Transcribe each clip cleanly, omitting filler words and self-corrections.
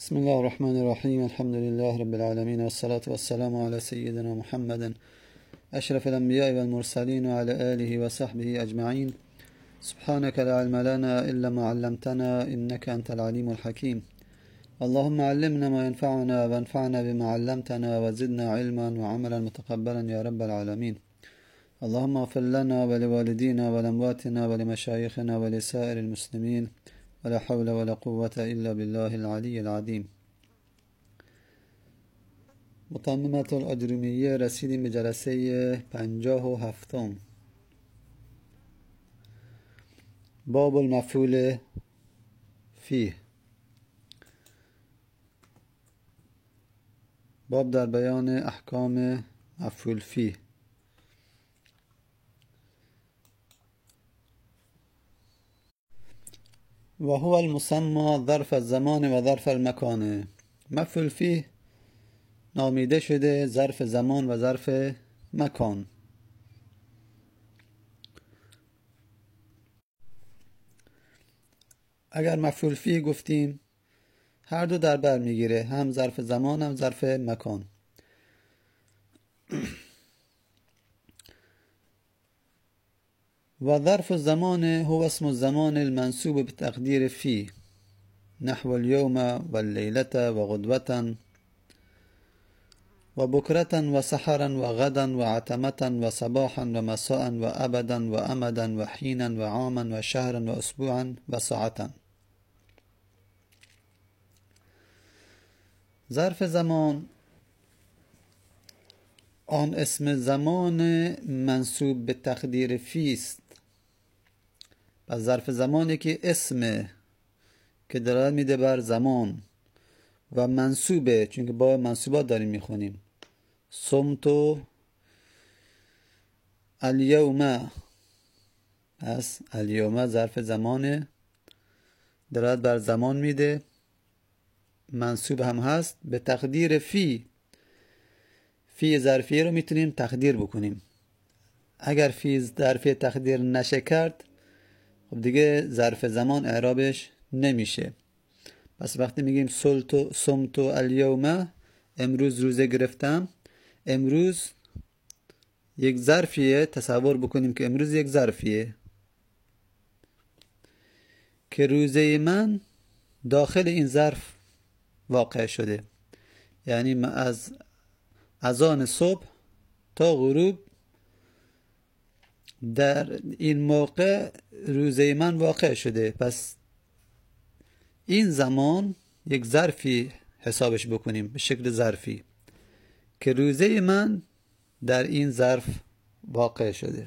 بسم الله الرحمن الرحيم. الحمد لله رب العالمين، والصلاة والسلام على سيدنا محمد أشرف الأنبياء والمرسلين وعلى آله وصحبه أجمعين. سبحانك لا علم لنا إلا ما علمتنا إنك أنت العليم الحكيم. اللهم علمنا ما ينفعنا وانفعنا بما علمتنا وزدنا علما وعملا متقبلا يا رب العالمين. اللهم اغفر لنا ولوالدينا ولأمواتنا ولمشايخنا ولسائر المسلمين، ولا حول ولا قوة إلا بالله العلي العظيم. متممة الأجرومیه رسیدیم به جلسه 57. باب المفعول فیه، باب در بیان احکام مفعول فیه. و هو المسمى ظرف الزمان و ظرف المکان. مفعول فیه نامیده شده ظرف زمان و ظرف مکان. اگر مفعول فیه گفتیم هر دو در بر میگیره، هم ظرف زمان هم ظرف مکان. و ظرف الزمان هو اسم الزمان المنصوب بتقدیر فی، نحو اليوم والليلة وغدوة وبكرة وسحرا وغدا وعتمة وصباحا ومساء وأبدا وأمدا وحينا وعاما وشهرا وأسبوعا وساعة. ظرف زمان آن اسم زمان منصوب به تقدیر فی است. پس ظرف زمانی که اسم که دلالت میده بر زمان و منصوبه، چون که با منصوبات داریم میخونیم. صمت الیوم، پس الیوم ظرف زمانه، دلالت بر زمان میده، منصوب هم هست به تقدیر فی. فی ظرفیه رو میتونیم تقدیر بکنیم. اگر فی ظرفیه تقدیر نشه کرد، خب دیگه ظرف زمان اعرابش نمیشه. پس وقتی میگیم صمت الیوم، امروز روزه گرفتم، امروز یک ظرفیه. تصور بکنیم که امروز یک ظرفیه که روزه من داخل این ظرف واقع شده. یعنی از اذان صبح تا غروب در این موقع روزه من واقع شده. پس این زمان یک ظرفی حسابش بکنیم به شکل ظرفی که روزه من در این ظرف واقع شده.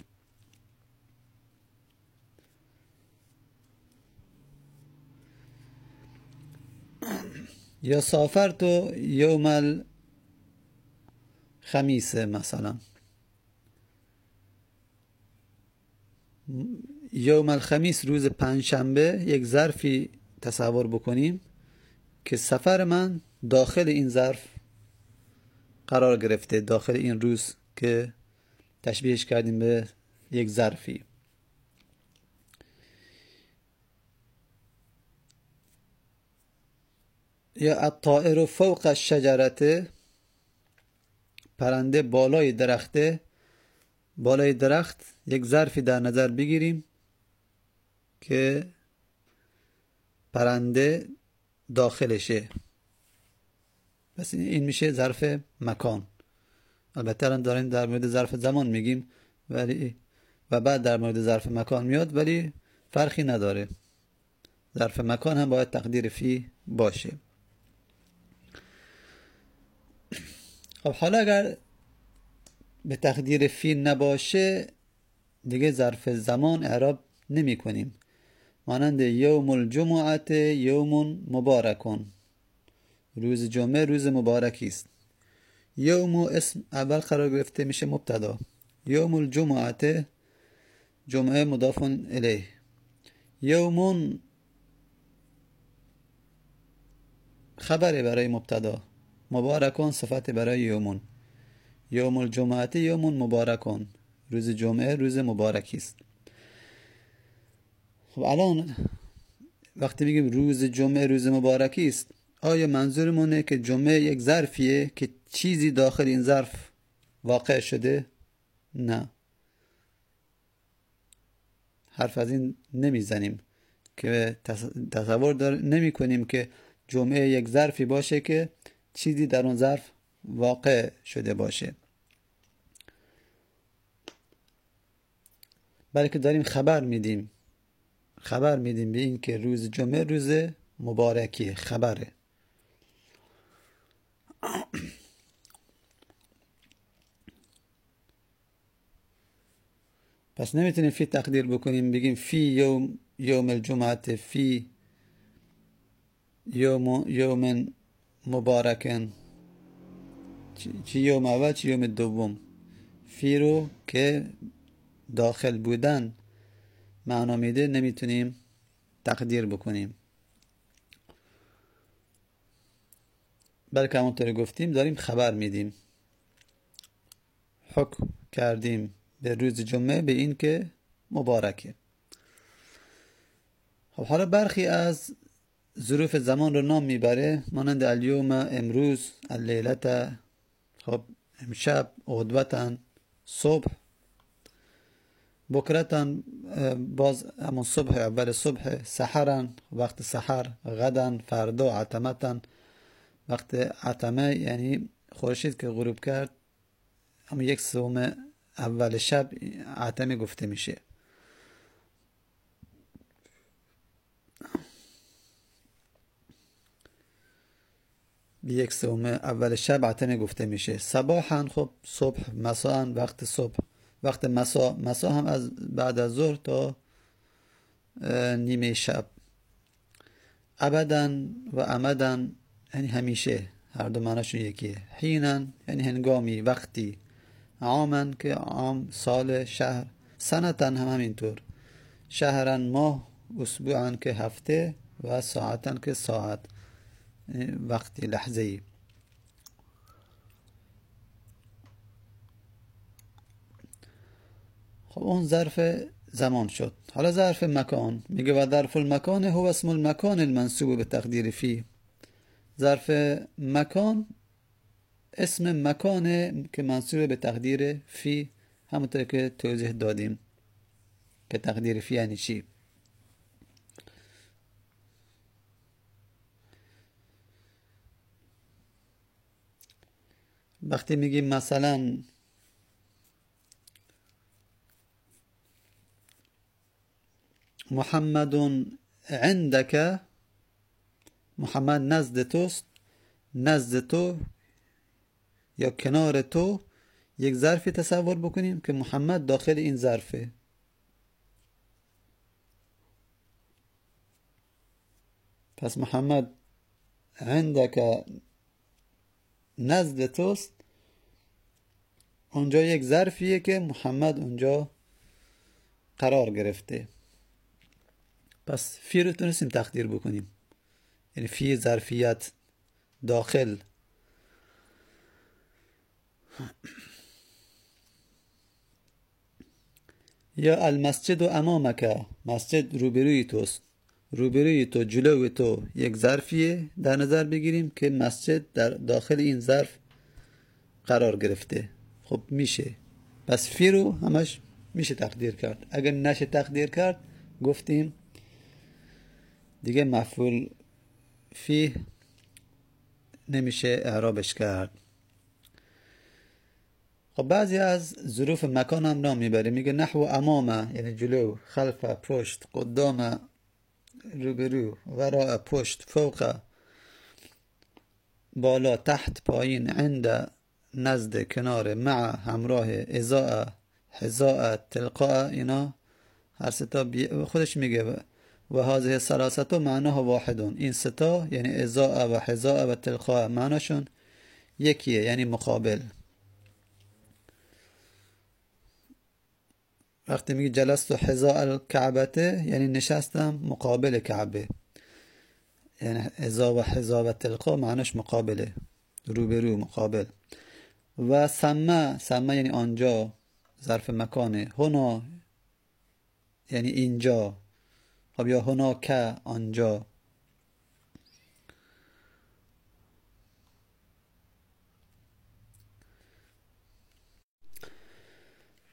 یا سافرت یوم الخمیس مثلا، یوم الخمیس روز پنجشنبه یک ظرفی تصور بکنیم که سفر من داخل این ظرف قرار گرفته، داخل این روز که تشبیهش کردیم به یک ظرفی. یا الطائر فوق الشجرة، پرنده بالای درخته. بالای درخت یک ظرفی در نظر بگیریم که پرنده داخلشه. پس این میشه ظرف مکان. البته الان داریم در مورد ظرف زمان میگیم و بعد در مورد ظرف مکان میاد، ولی فرقی نداره، ظرف مکان هم باید تقدیر فی باشه. خب حالا اگر به تقدیر فی نباشه دیگه ظرف زمان اعراب نمی کنیم. مانند یوم الجمعه یوم مبارکون، روز جمعه روز مبارکی است. یوم اسم اول قرار گرفته میشه مبتدا، یوم الجمعه جمعه مضاف الیه، یوم خبر برای مبتدا، مبارکون صفت برای یومون. یوم الجمعه یوم مبارکون، روز جمعه روز مبارکی است. خب الان وقتی میگیم روز جمعه روز مبارکی است، آیا منظورمونه که جمعه یک ظرفیه که چیزی داخل این ظرف واقع شده؟ نه، حرف از این نمیزنیم که تصور نمی کنیم که جمعه یک ظرفی باشه که چیزی در اون ظرف واقع شده باشه، بلکه داریم خبر میدیم به این که روز جمعه روز مبارکیه، خبره. پس نمیتونیم فی تقدیر بکنیم بگیم فی یوم الجمعه، فی یوم مبارکن، چی یوم اول چی یوم دوم. فی رو که داخل بودن معنا میده نمیتونیم تقدیر بکنیم، بلکه همونطور گفتیم داریم خبر میدیم، حکم کردیم به روز جمعه به این که مبارکه. خب حالا برخی از ظروف زمان رو نام میبره، مانند الیوم، امروز، اللیلت، خب امشب، غدوتن، صبح، بکرتن باز همون صبح، اول صبح، سحرن وقت سحر، غدن فردا، عتمتن وقت عتمه یعنی خورشید که غروب کرد همون یک سوم اول شب عتمه گفته میشه. به یک سوم اول شب عتمه گفته میشه. صباحن خب صبح، مساءن وقت صبح، وقت مسا هم از بعد از ظهر تا نیمه شب. ابدن و امدن یعنی همیشه، هر دو معناشون یکیه. حینن یعنی هنگامی، وقتی. عامن که عام سال، شهر. سنتن هم همینطور، شهرن ماه، اسبوعن که هفته و ساعتن که ساعت، وقتی، لحظه ای. خب اون ظرف زمان شد. حالا ظرف مکان میگه و ظرف المکان هو اسم المکان المنصوب به تقدیر فی. ظرف مکان اسم مکانه که منصوب به تقدیر فی، همونطور که توضیح دادیم که تقدیر فی یعنی چی. وقتی میگیم مثلا محمد عندك، محمد نزد توست، نزد تو یا کنار تو یک ظرفی تصور بکنیم که محمد داخل این ظرفه. پس محمد عندك نزد توست، اونجا یک ظرفیه که محمد اونجا قرار گرفته. پس فی رو تونستیم تقدیر بکنیم، یعنی فی ظرفیت، داخل. یا المسجد امامک، مسجد روبروی توست، روبروی تو، جلوی تو یک ظرفیه در نظر بگیریم که مسجد در داخل این ظرف قرار گرفته. خب میشه، پس فی رو همش میشه تقدیر کرد. اگر نشه تقدیر کرد گفتیم دیگه مفعول فی نمیشه اعرابش کرد. خب بعضی از ظروف مکان هم نام میبره، میگه نحو امامه یعنی جلو، خلف پشت، قدام روبرو، وراء پشت، فوق بالا، تحت پایین، عند نزد، کنار، مع همراه، ازاء حذاء، تلقاء. اینا هر ستا خودش میگه و هذه ثلاثه معناها واحدون. این ستا یعنی ازاء و حذاء و تلقاء معناشون یکیه، یعنی مقابل. وقتی میگه جلست و حذاء الکعبه یعنی نشستم مقابل کعبه، یعنی ازا و حذا و تلقا معناش مقابله، روبرو، مقابل. و سمه یعنی آنجا، ظرف مکانه. هنا یعنی اینجا، خب یا هنا که آنجا.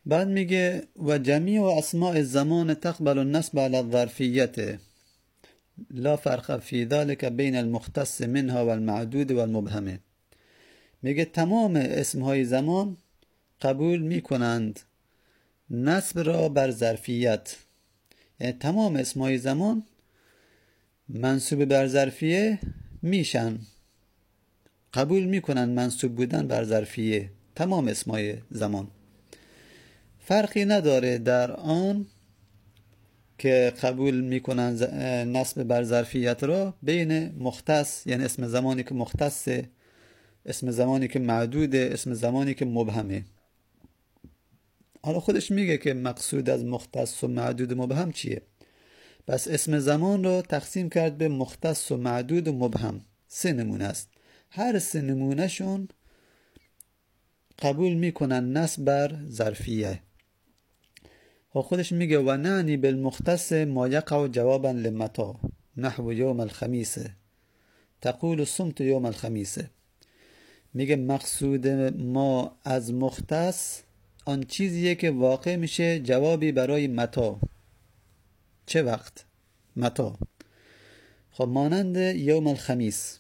بعد میگه و جمیع اسماء الزمان تقبل النصب على الظرفیت لا فرق فی ذلك بین المختص منها والمعدود والمبهم. میگه تمام اسمهای زمان قبول میکنند نصب را بر ظرفیت، یعنی تمام اسمهای زمان منصوب بر ظرفیه میشن، قبول میکنن منصوب بودن بر ظرفیه. تمام اسمهای زمان فرقی نداره در آن که قبول میکنن نصب بر ظرفیت را بین مختص، یعنی اسم زمانی که مختصه، اسم زمانی که معدوده، اسم زمانی که مبهمه. حالا خودش میگه که مقصود از مختص و معدود و مبهم چیه. پس اسم زمان رو تقسیم کرد به مختص و معدود و مبهم. 3 نمونه است، هر 3 نمونه شون قبول میکنن نصب بر ظرفیه. و خودش میگه و نعنی بالمختص ما یقع جوابا لمتا نحو یوم الخمیس تقول صمت یوم الخمیس. میگه مقصود ما از مختص آن چیزیه که واقع میشه جوابی برای متا. چه وقت؟ متا. خب مانند یوم الخمیس،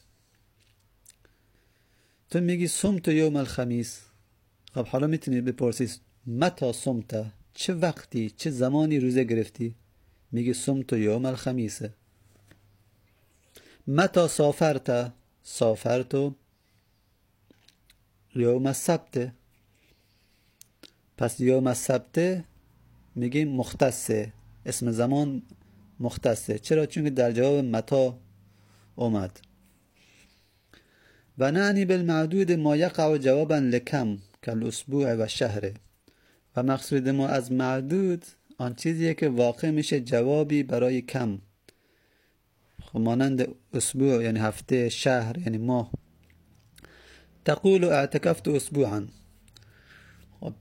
تو میگی صمت یوم الخمیس، خب حالا میتونی بپرسی متا صمت، چه وقتی، چه زمانی روزه گرفتی؟ میگی صمت یوم الخمیس. متا سافرت، سافرت یوم السبت. پس یوم السبت میگیم مختصه، اسم زمان مختصه. چرا؟ چون که در جواب متا اومد. و نعنی بالمعدود ما یقع جوابا لکم کالاسبوع و شهر. و مقصود ما از معدود آن چیزیه که واقع میشه جوابی برای کم، خب مانند اسبوع یعنی هفته، شهر یعنی ماه. تقول اعتکفت اسبوعا. خب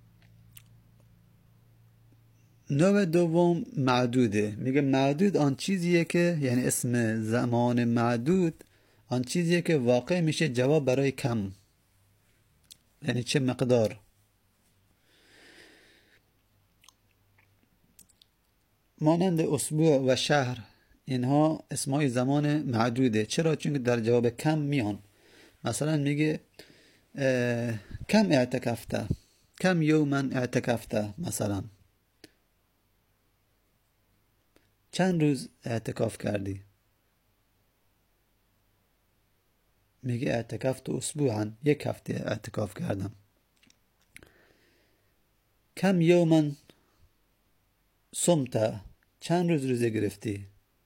نوع دوم معدوده. میگه معدود آن چیزیه که، یعنی اسم زمان معدود آن چیزیه که واقع میشه جواب برای کم، یعنی چه مقدار. مانند اسبوع و شهر، اینها اسمای زمان معدوده. چرا؟ چون در جواب کم میان. مثلا میگه کم اعتکفته، کم یوما اعتکفته، مثلا چند روز اعتکاف کردی؟ میگه اعتکفت اسبوعا، 1 هفته اعتکاف کردم. کم یوما صمت، چند روز روزه گرفتی؟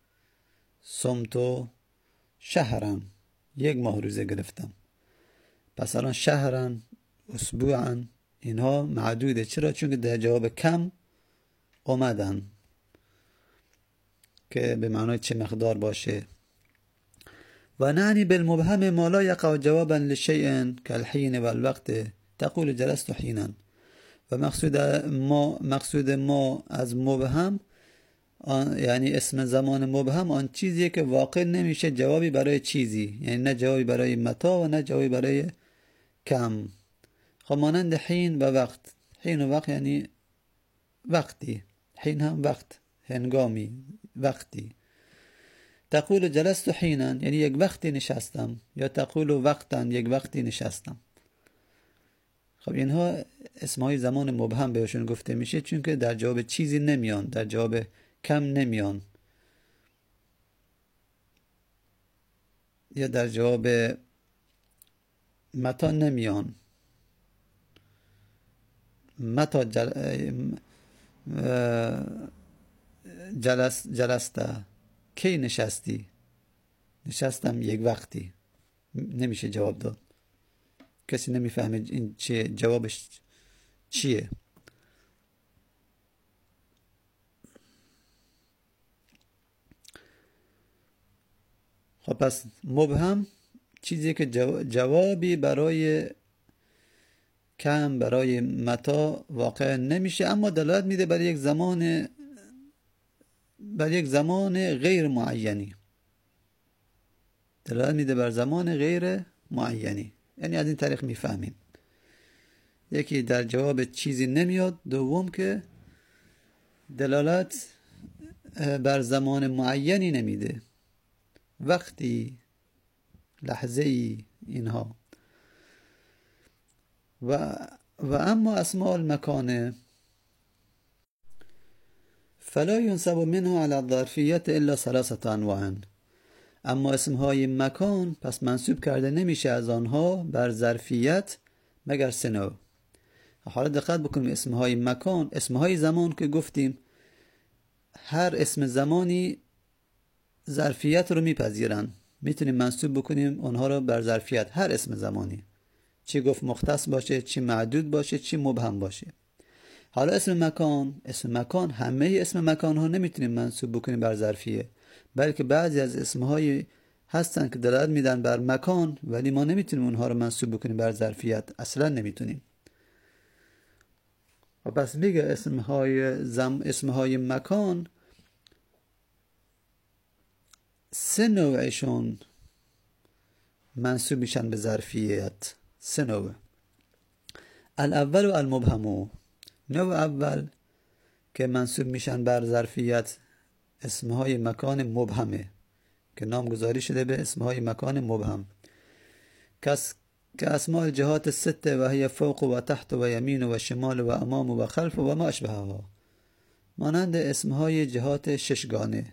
صمت شهرا، 1 ماه روزه گرفتم. پس الان شهرا، اسبوعا، اینها معدوده. چرا؟ چون که در جواب کم اومدن که به معنای چه مقدار باشه. و نعنی بالمبهم ما لا یقع جوابا لشیء کالحین والوقت تقول جلست حینا. و مقصود ما از مبهم یعنی اسم زمان مبهم آن چیزیه که واقع نمیشه جوابی برای چیزی، یعنی نه جوابی برای متا و نه جوابی برای کم. خب مانند حین و وقت. حین و وقت یعنی وقتی، حین هم وقت، هنگامی، وقتی. تقول جلست حینا یعنی 1 وقتی نشستم، یا تقول وقتا 1 وقتی نشستم. خب اینها اسمهای زمان مبهم بهشون گفته میشه، چون که در جواب چیزی نمیان، در جواب کم نمیان، یا در جواب متا نمیان. متا جلسته، کی نشستی؟ نشستم 1 وقتی. نمیشه جواب داد، کسی نمیفهمه این چه جوابش چیه. خب پس مبهم چیزی که جوابی برای کم، برای متا واقع نمیشه، اما دلالت میده بر یک زمان غیر معینی. دلالت میده بر زمان غیر معینی، یعنی از این طریق میفهمیم. یکی در جواب چیزی نمیاد، دوم که دلالت بر زمان معینی نمیده، وقتی، لحظه ای، اینها. و اما اسماء المکان فلا ينسب منها على الظرفیت الا 3 انواع. اما اسمهای مکان پس منسوب کرده نمیشه از آنها بر ظرفیت مگر 3 نوع. حالا دقت بکنیم، اسمهای مکان، اسمهای زمان که گفتیم هر اسم زمانی ظرفیت رو میپذیرن، میتونیم منسوب بکنیم اونها رو بر ظرفیت، هر اسم زمانی، چی گفت مختص باشه، چی معدود باشه، چی مبهم باشه. حالا اسم مکان همه اسم مکان ها نمیتونیم منسوب بکنیم بر ظرفیه، بلکه بعضی از اسمهایی هستن که دلالت میدن بر مکان ولی ما نمیتونیم اونها رو منسوب بکنیم بر ظرفیت، اصلا نمیتونیم. و پس میگه اسمهای مکان 3 نوعشون منسوب میشن به ظرفیت. 3 نوع. الاول و المبهم. نوع اول که منسوب میشن بر ظرفیت اسمهای مکان مبهمه که نامگذاری شده به اسمهای مکان مبهم، که اسماء الجهات 6 و هی فوق و تحت و یمین و شمال و امام و خلف و ما اشبهها، مانند اسمهای جهات 6 گانه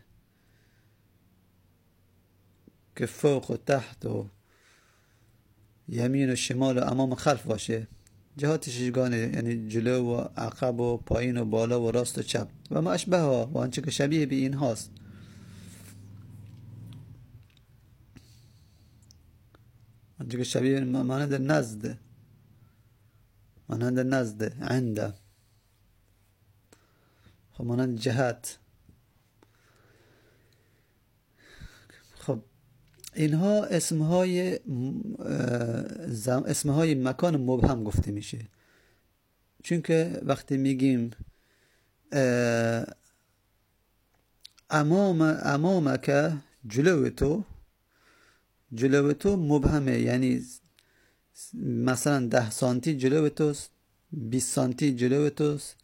که فوق و تحت و یمین و شمال و امام و خلف باشه. جهات 6 گانه یعنی جلو و عقب و پایین و بالا و راست و چپ و ما اشبهها و آنچه که شبیه به این هاست. آنچه که شبیه مانند نزد عنده، خب مانند جهت. خب اینها اسمهای مکان مبهم گفته میشه، چون که وقتی میگیم امامک، جلو تو مبهمه، یعنی مثلا 10 سانتی جلو توست، 20 سانتی جلو توست،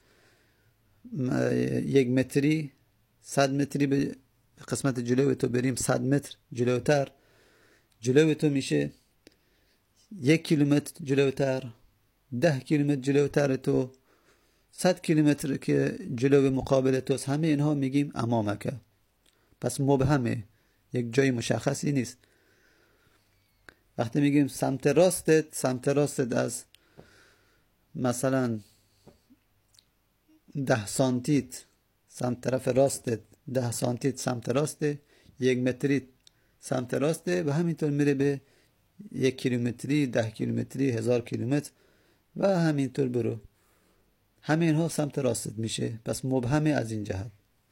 1 متری، 100 متری به قسمت جلو تو بریم 100 متر جلوتر، جلو تو میشه 1 کیلومتر جلوتر، 10 کیلومتر جلوتر تو، 100 کیلومتر که جلو مقابل توست، همه اینها میگیم امامک. پس مبهمه، یک جای مشخصی نیست. وقتی میگیم سمت راستت از مثلا 10 سانتیت سمت طرف راستت، 10 سانتیت سمت راسته، 1 متری سمت راسته و همینطور میره به 1 کیلومتری، 10 کیلومتری، 1000 کیلومتر و همینطور برو. همین ها سمت راستت میشه، پس مبهمه از این جهت.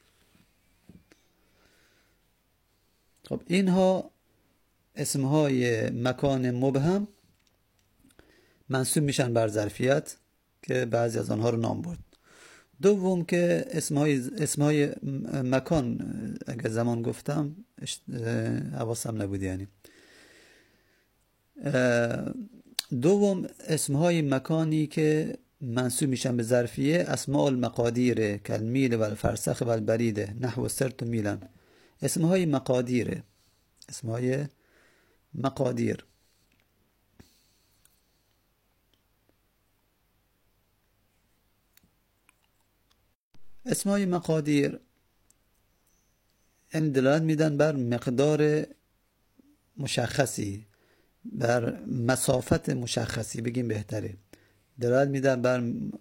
خب اینها اسمهای مکان مبهم منسوب میشن بر ظرفیت که بعضی از آنها رو نام برد. دوم که اسمهای مکان، اگر زمان گفتم حواسم نبود، یعنی دوم اسمهای مکانی که منسوب میشن به ظرفیه اسماء المقادیر کالمیل و الفرسخ و البریده نحو سرت میلن. اسمهای مقادیر، اسمهای مقادیر این دلالت میدن بر مقدار مشخصی، بر مسافت مشخصی، بگیم بهتره، دلالت میدن بر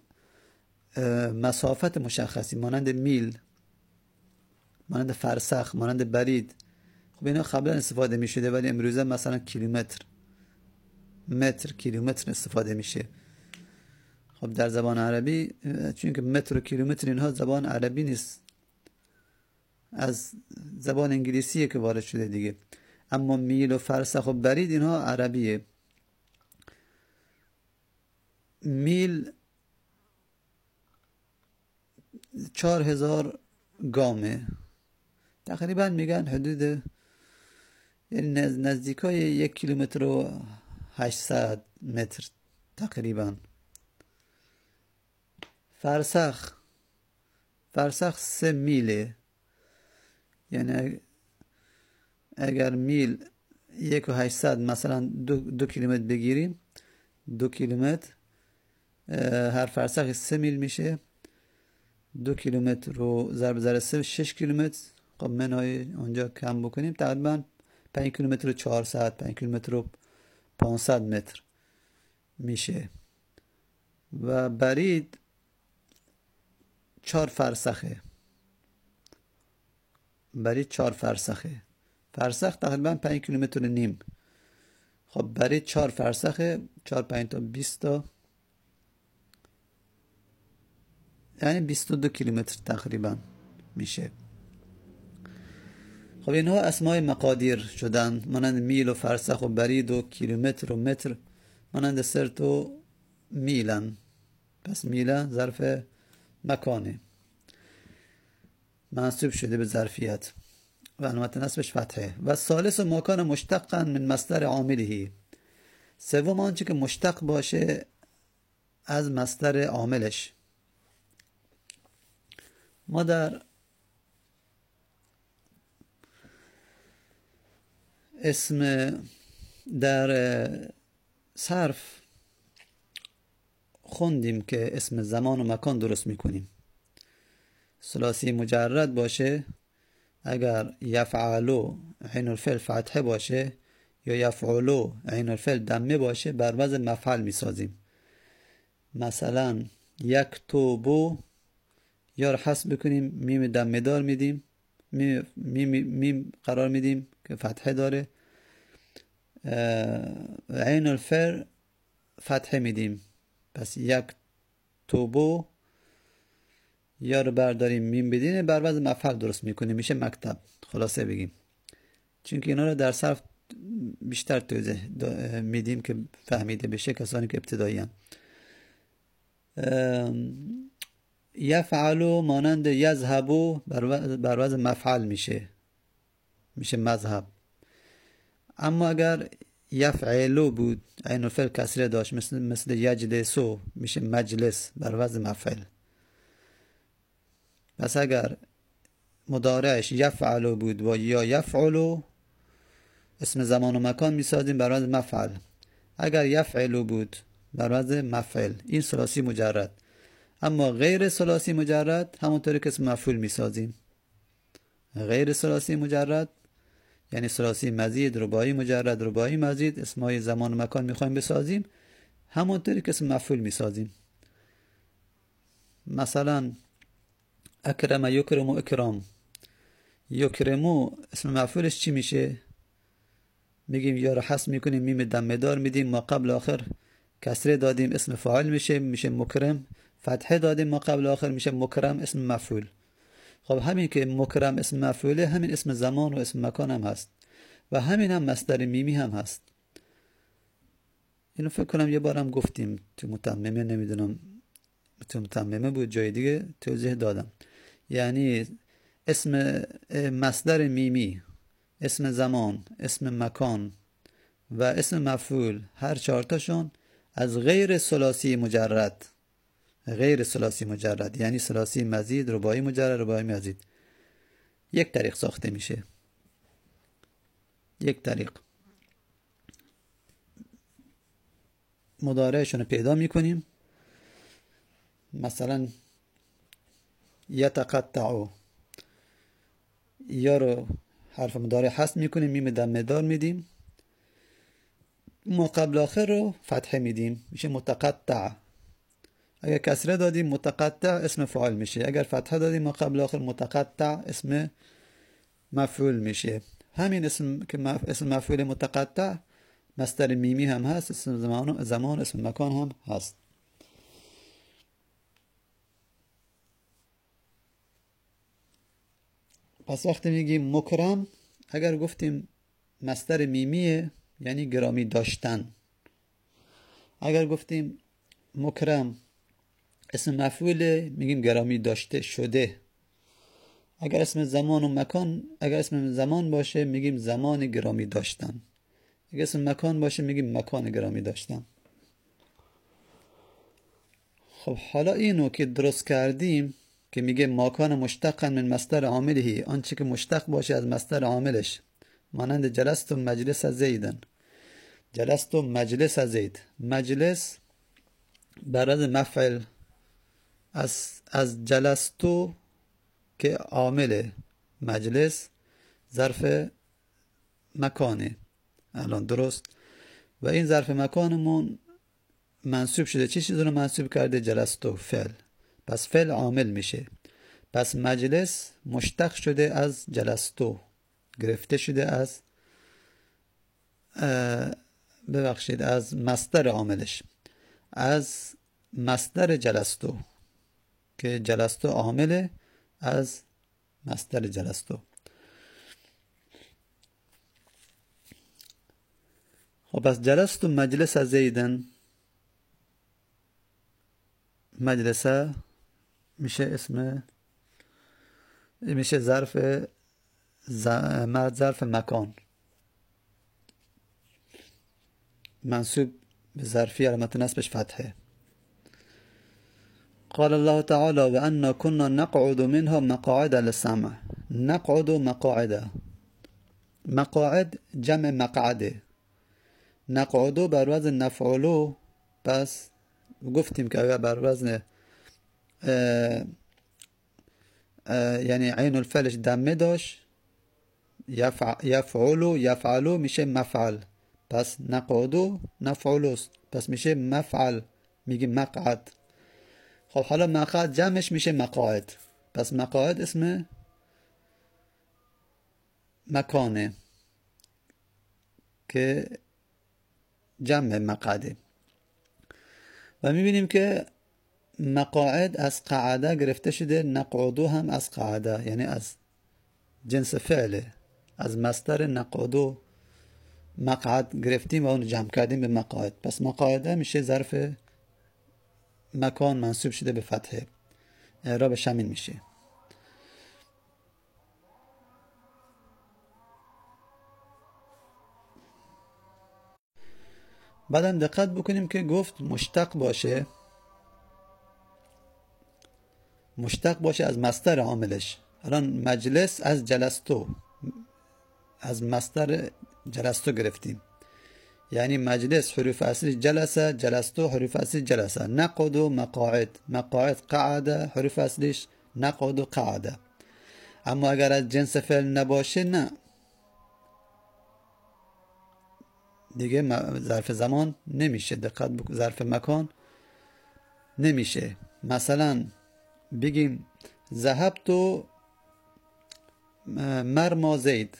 مسافت مشخصی، مانند میل، مانند فرسخ، مانند برید. خب اینا قبلا استفاده میشده ولی امروزه مثلا کیلومتر، متر، کیلومتر استفاده میشه. خب در زبان عربی چون که متر و کیلومتر اینها زبان عربی نیست، از زبان انگلیسیه که وارد شده دیگه، اما میل و فرسخ و برید اینها عربیه. میل 4000 گامه، تقریبا میگن حدود، یعنی نزدیکای 1 کیلومتر و 800 متر تقریبا. فرسخ 3 میله. یعنی اگر میل 1,800 مثلا 2 کیلومتر بگیریم، 2 کیلومتر هر فرسخ 3 میل میشه. 2 کیلومتر رو ضرب در 3 6 کیلومتر. خب منهای اونجا کم بکنیم، تقریبا 5 کیلومتر و 400، 5 کیلومتر و 500 متر میشه. و برید 4 فرسخه. فرسخ تقریبا 5 کیلومتر و نیم. خب برید 4 فرسخه، 4 5 تا 20 تا، یعنی 22 کیلومتر تقریبا میشه. خب اینها اسمای مقادیر شدن، مانند میل و فرسخ و برید و کیلومتر و متر مانند سرت و میلن. پس میله ظرف مکانه، منصوب شده به ظرفیت و علامت نصبش فتحه. و ثالث ما کان مشتقا من مصدر عامله. سوم آنچه که مشتق باشه از مصدر عاملش. ما در صرف خوندیم که اسم زمان و مکان درست میکنیم. ثلاثی مجرد باشه، اگر یفعلو عین الفعل فتحه باشه یا یفعلو عین الفعل دمه باشه، بر وزن مفعل میسازیم. مثلا یکتبو، یا رو حذف بکنیم، میم دمه دار میدیم، میم قرار میدیم که فتحه داره، عین الفعل فتحه میدیم. پس یکتبو، یا رو برداریم میم بدیم، بر وزن مفعل درست میکنیم، میشه مکتب. خلاصه بگیم، چون که اینا رو در صرف بیشتر توضیح میدیم که فهمیده بشه کسانی که ابتدایی هستند. یفعلو مانند یذهبو بر وزن مفعل میشه مذهب. اما اگر یفعلو بود، عین الفعل کسره داشت، مثل یجلسو، میشه مجلس بر وزن مفعل. پس اگر مضارعش یفعلو بود و یا یفعلو، اسم زمان و مکان میسازیم بر وزن مفعل. اگر یفعلو بود بر وزن مفعل. این ثلاثی مجرد. اما غیر ثلاثی مجرد همونطوری که اسم مفعول میسازیم. غیر ثلاثی مجرد یعنی ثلاثی مزید، رباعی مجرد، رباعی مزید، اسمای زمان و مکان میخوایم بسازیم، همونطوری که اسم مفعول میسازیم. مثلا اکرم یکرم و اکرام. یکرمو اسم مفعولش چی میشه؟ میگیم یا رو حذف میکنیم، میم دمه دار میدیم، ما قبل آخر کسره دادیم، اسم فاعل میشه مکرم. فتحه دادیم، ما قبل آخر میشه مکرم، اسم مفعول. خب همین که مکرم اسم مفعوله، همین اسم زمان و اسم مکان هم هست و همین هم مصدر میمی هم هست. اینو فکر کنم یه بارم گفتیم تو متممه، نمیدونم تو متممه بود جای دیگه توضیح دادم. یعنی اسم مصدر میمی، اسم زمان، اسم مکان و اسم مفعول، هر چهارتاشون از غیر ثلاثی مجرد، یعنی ثلاثی مزید، رباعی مجرد، رباعی مزید، یک طریق ساخته میشه. یک طریق مضارعشون رو پیدا میکنیم. مثلا یتقطعو، یا رو حرف مضارع حذف میکنیم، میم دمه دار میدیم، ما قبل آخر رو فتحه میدیم، میشه متقطع. اگر کسره دادیم متقطع اسم فاعل میشه، اگر فتحه دادیم ما قبل آخر متقطع اسم مفعول میشه. همین اسم که اسم مفعول متقطع مصدر میمی هم هست، اسم زمان اسم مکان هم هست. پس وقتی میگیم مکرم، اگر گفتیم مصدر میمیه یعنی گرامی داشتن. اگر گفتیم مکرم اسم مفعوله، میگیم گرامی داشته شده. اگر اسم زمان باشه میگیم زمان گرامی داشتن. اگر اسم مکان باشه میگیم مکان گرامی داشتن. خب حالا اینو که درست کردیم که میگه ماکان مشتقا من مصدر عامله، آنچه که مشتق باشه از مصدر عاملش، مانند جلست و مجلس زیدن، جلست و مجلس زید. مجلس برای مفعل از جلستو که عامل مجلس ظرف مکانه الان، درست؟ و این ظرف مکانمون منصوب شده. چه چیزی رو منصوب کرده؟ جلستو، فعل. پس فعل عامل میشه. پس مجلس مشتق شده از جلستو، گرفته شده از از مصدر عاملش، از مصدر جلستو که جلستو عامله، از مصدر جلستو. خب پس جلستو مجلس زیدن، مجلسه میشه اسم، میشه ظرف ظرف مکان منصوب به ظرفی، علامت نصبش فتحه. قال الله تعالى وأنا كنا نقعد منها مقاعد للسمع. نقعد مقاعد، مقاعد جمع مقعده، نقعدو بر وزن نفعلو. پس گفتیم که اگر بر وزن یعنی عین الفعلش دمه داشت، یفعلو میشه مفعل. پس نقعدو نفعلوست، پس میشه مفعل، میگه مقعد. خب حالا مقعد جمعش میشه مقاعد، پس مقاعد اسم مکانه که جمع مقعده. و میبینیم که مقاعد از قعده گرفته شده، نقعدو هم از قعده، یعنی از جنس فعله، از مصدر نقعدو مقعد گرفتیم و اون جمع کردیم به مقاعد. پس مقاعده میشه ظرف مکان منصوب شده به فتحه، اعرابش همین میشه. بعدم دقت بکنیم که گفت مشتق باشه، مشتق باشه از مصدر عاملش. الان مجلس از جلستو، از مصدر جلستو گرفتیم، یعنی مجلس حروف اصلی جلسه، جلستو حروف اصلی جلسه. نقعد و مقاعد، مقاعد قعده حروف اصلیش نقعد و قعده. اما اگر از جنس فعل نباشه نه دیگه ظرف زمان نمیشه. دقت بکن، ظرف مکان نمیشه. مثلا بگیم ذهبت مرما زید.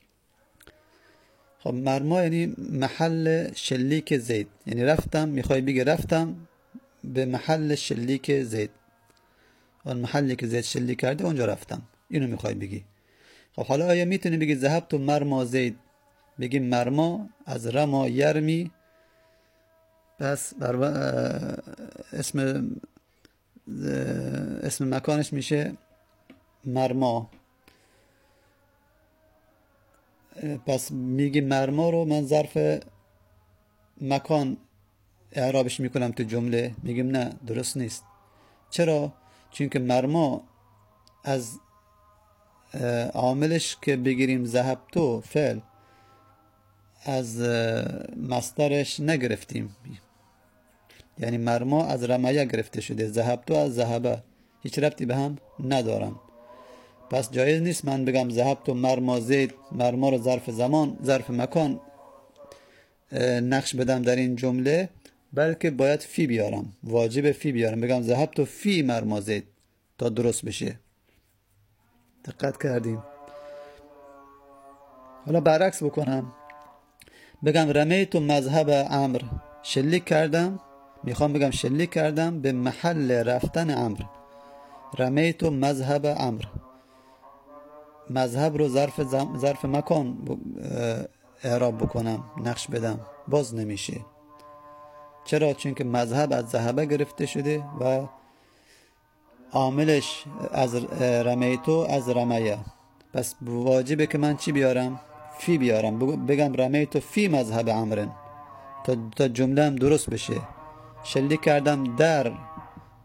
خب مرما یعنی محل شلیک زید، یعنی رفتم، میخوای بگی رفتم به محل شلیک زید، اون محلی که زید شلیک کرده اونجا رفتم، اینو میخوای بگی. خب حالا آیا میتونی بگی ذهبت مرما زید؟ بگی مرما از رما یرمی، پس اسم مکانش میشه مرما. پس میگی مرما رو من ظرف مکان اعرابش میکنم تو جمله. میگیم نه، درست نیست. چرا؟ چون که مرما از عاملش که بگیریم ذهبتو فعل، از مصدرش نگرفتیم، یعنی مرما از رمایه گرفته شده، ذهبتو از ذهبه، هیچ ربطی به هم ندارن. پس جایز نیست من بگم ذهبتو مرما زید، مرما رو ظرف زمان، ظرف مکان نقش بدم در این جمله، بلکه باید فی بیارم، واجب فی بیارم، بگم ذهبتو فی مرما زید تا درست بشه. دقت کردیم؟ حالا برعکس بکنم، بگم رمیتو مذهب عمرو، شلیک کردم، میخوام بگم شلیک کردم به محل رفتن عمرو. رمیتو مذهب عمرو، مذهب رو ظرف مکان اعراب بکنم، نقش بدم، باز نمیشه. چرا؟ چون که مذهب از ذهبه گرفته شده و عاملش از رمیتو از رمیه. پس واجبه که من چی بیارم؟ فی بیارم، بگم رمیتو فی مذهب عمرن تا جمله هم درست بشه. شلیک کردم در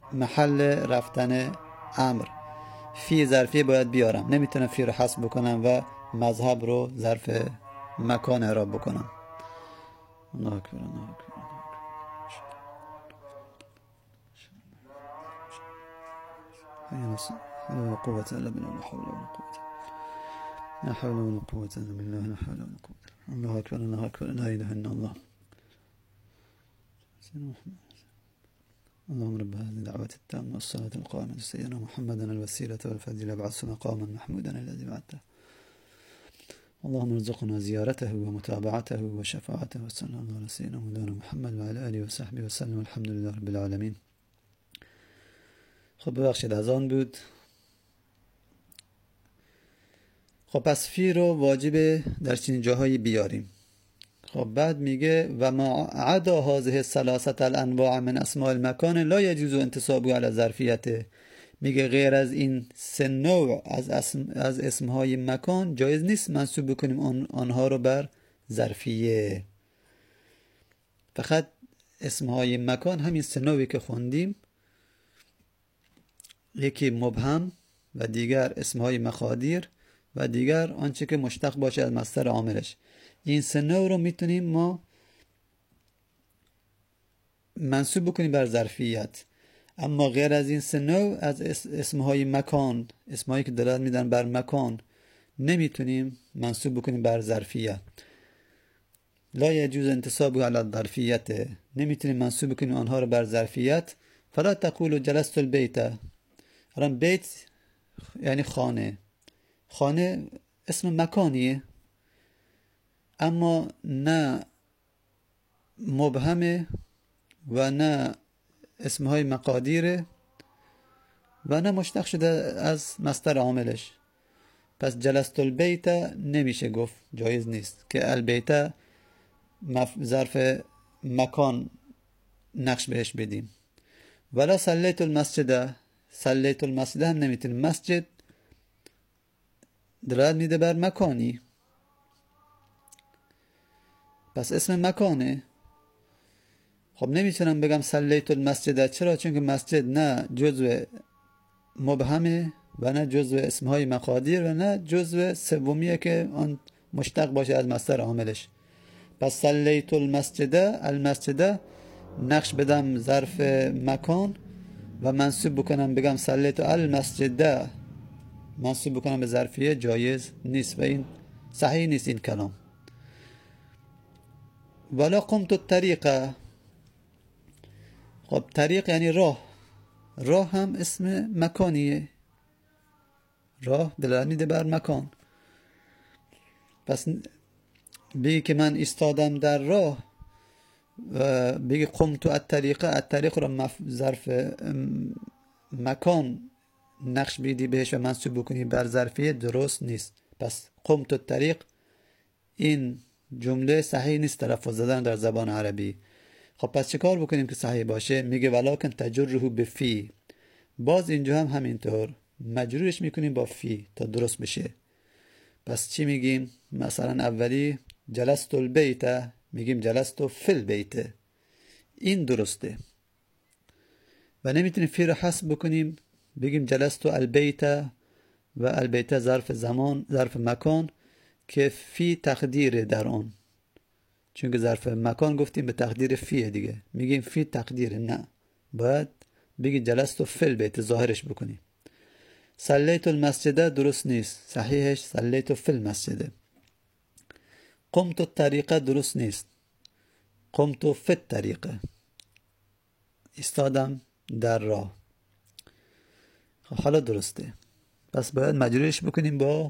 محل رفتن امر. فی ظرفیه باید بیارم، نمیتونم فی رو حذف بکنم و مذهب رو ظرف مکان اعراب بکنم. الله اکبر، الله اکبر. لا قوة إلا بالله، لا حول ولا قوة، لا حول ولا قوة إلا بالله، لا حول ولا قوة. الله أكبر، الله أكبر، لا إله إلا الله. اللهم رب هذه الدعوة التامة والصلاة القائمة سيدنا محمدا الوسيلة والفضيلة بعث مقاما محمودا الذي بعثته. اللهم ارزقنا زيارته ومتابعته وشفاعته، وصلى الله على سيدنا مولانا محمد وعلى آله وصحبه وسلم. الحمد لله رب العالمين. خب ببخشید از آن بود. خب پس فی رو واجبه در چنین جاهایی بیاریم. خب بعد میگه و ما عدا هذه الثلاثه الانواع من اسماء المکان لا يجوز انتسابه على ظرفیته. میگه غیر از این سه نوع از اسمهای مکان جایز نیست منصوب بکنیم آنها رو بر ظرفیه. فقط اسمهای مکان همین سه نوعی که خوندیم، یکی مبهم و دیگر اسمهای مقادیر و دیگر آنچه که مشتق باشه از مصدر عاملش، این سه نوع رو میتونیم ما منصوب بکنیم بر ظرفیت. اما غیر از این سه نوع از اسمهای مکان، اسمهایی که دلالت میدن بر مکان، نمیتونیم منصوب بکنیم بر ظرفیت. لا یجوز انتسابه علی الظرفیت، نمیتونیم منصوب بکنیم آنها رو بر ظرفیت. فلا تقولوا جلست البیت. الان بیت یعنی خانه. خانه اسم مکانیه، اما نه مبهمه و نه اسمهای مقادیره و نه مشتق شده از مصدر عاملش. پس جلست البیت نمیشه گفت، جایز نیست که البیت ظرف مکان نقش بهش بدیم. ولا صلیت المسجد، صلیت المسجد هم نمیتونیم. مسجد دلالت میده بر مکانی، پس اسم مکانه. خب نمیتونم بگم صلیت المسجد. چرا؟ چون که مسجد نه جزو مبهمه و نه جزو اسمهای مقادیر و نه جزو سومیه که آن مشتق باشه از مصدر عاملش. پس صلیت المسجد، المسجد نقش بدم ظرف مکان و منصوب بکنم بگم صلیت المسجد، منصوب بکنم به ظرفیه، جایز نیست و این صحیح نیست این کلام. ولا قمت الطریقه. خب طریق یعنی راه. راه هم اسم مکانیه، راه دلالت میده بر مکان. پس بگی که من ایستادم در راه و بگی قمت الطریقه، الطریق رو ظرف مکان نقش بیدی بهش و منصوب بکنی بر ظرفیه، درست نیست. پس قمت الطریق این جمله صحیح نیست تلفظ زدن در زبان عربی. خب پس چه کار بکنیم که صحیح باشه؟ میگه ولکن تجره به فی. باز اینجا هم همینطور مجرورش میکنیم با فی تا درست بشه. پس چی میگیم؟ مثلا اولی جلست البیت، میگیم جلست فی البیت، این درسته. و نمیتونیم فی رو حذف بکنیم بگیم جلست البیت و البیت ظرف زمان، ظرف مکان که فی تقدیر در آن، چون که ظرف مکان گفتیم به تقدیر فیه دیگه، میگیم فی تقدیر، نه، باید بگی جلست فی البیت ظاهرش بکنیم. صلیت المسجد درست نیست، صحیحش صلیت فی المسجد. قمت الطریقه درست نیست، قمت فی الطریقه، ایستادم در راه. حالا درسته. پس باید مجرورش بکنیم با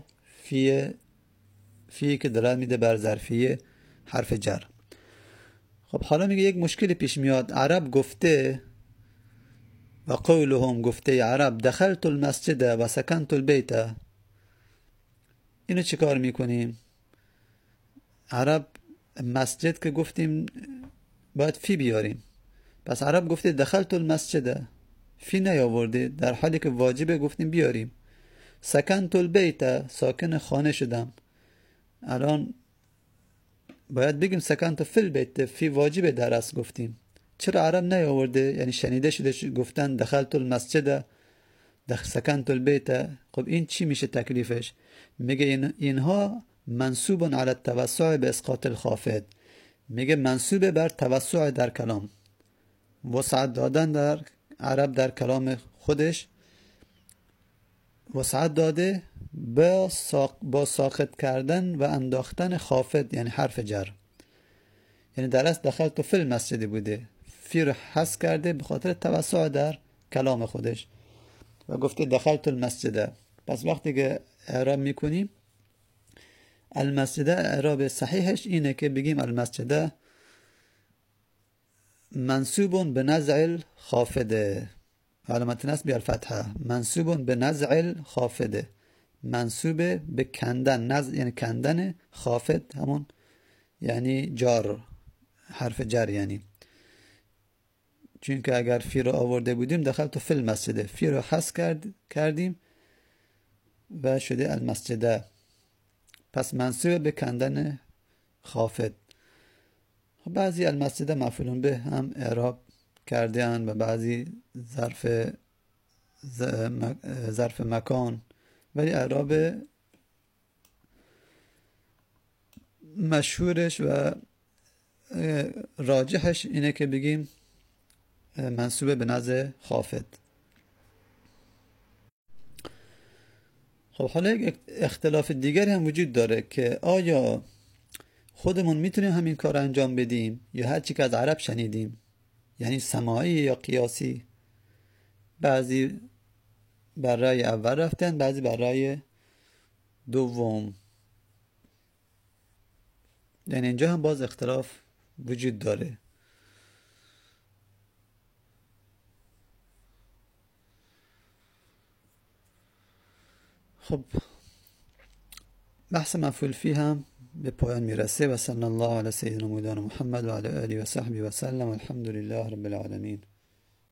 فی که دلالت میده بر ظرفیه، حرف جر. خب حالا میگه یک مشکلی پیش میاد. عرب گفته و قولهم، گفته عرب دخلت المسجد و سکنت البیت، اینو چی کار میکنیم؟ عرب مسجد که گفتیم باید فی بیاریم، پس عرب گفته دخلت المسجد، فی نیاورده، در حالی که واجبه گفتیم بیاریم. سکنت البیت، ساکن خانه شدم، الان باید بگیم سکنت فی البیت، فی واجبه در اصل گفتیم، چرا عرب نیاورده؟ یعنی شنیده شده گفتن دخلت المسجد، سکنت البیت. خب این چی میشه تکلیفش؟ میگه اینها منصوب علی التوسع به اسقاط الخافض. میگه منصوب بر توسع در کلام، وسعت دادن در عرب در کلام خودش، وسعت داده با ساقط کردن و انداختن خافض یعنی حرف جر. یعنی در اصل دخلت فی المسجد بوده، فی رو حذف کرده به خاطر توسع در کلام خودش و گفته دخلت المسجد. پس وقتی که اعراب میکنیم المسجد، اعراب صحیحش اینه که بگیم المسجد منصوب به نزع الخافض، علامت نصب الفتحه، منصوب به نزع الخافض، منصوب به کندن، نزع یعنی کندن، خافض همون یعنی جار، حرف جر. یعنی چون که اگر فی رو آورده بودیم دخلت فی المسجد، فی رو حذف کردیم و شده المسجد، پس منصوب به کندن خافض. بعضی المسجد مفعول به هم اعراب کرده اند و بعضی ظرف مکان، ولی اعراب مشهورش و راجحش اینه که بگیم منصوب به نزع خافض. خب حالا یک اختلاف دیگری هم وجود داره که آیا خودمون میتونیم همین کار انجام بدیم یا هر چی که از عرب شنیدیم، یعنی سماعی یا قیاسی. بعضی بر رأی اول رفتن، بعضی بر رأی دوم. یعنی اینجا هم باز اختلاف وجود داره. خب بحث مفعول فیه هم به پایان میرسه و صلی الله علی سیدنا مولانا محمد و علی آله و صحبه و سلم. الحمد لله رب العالمین.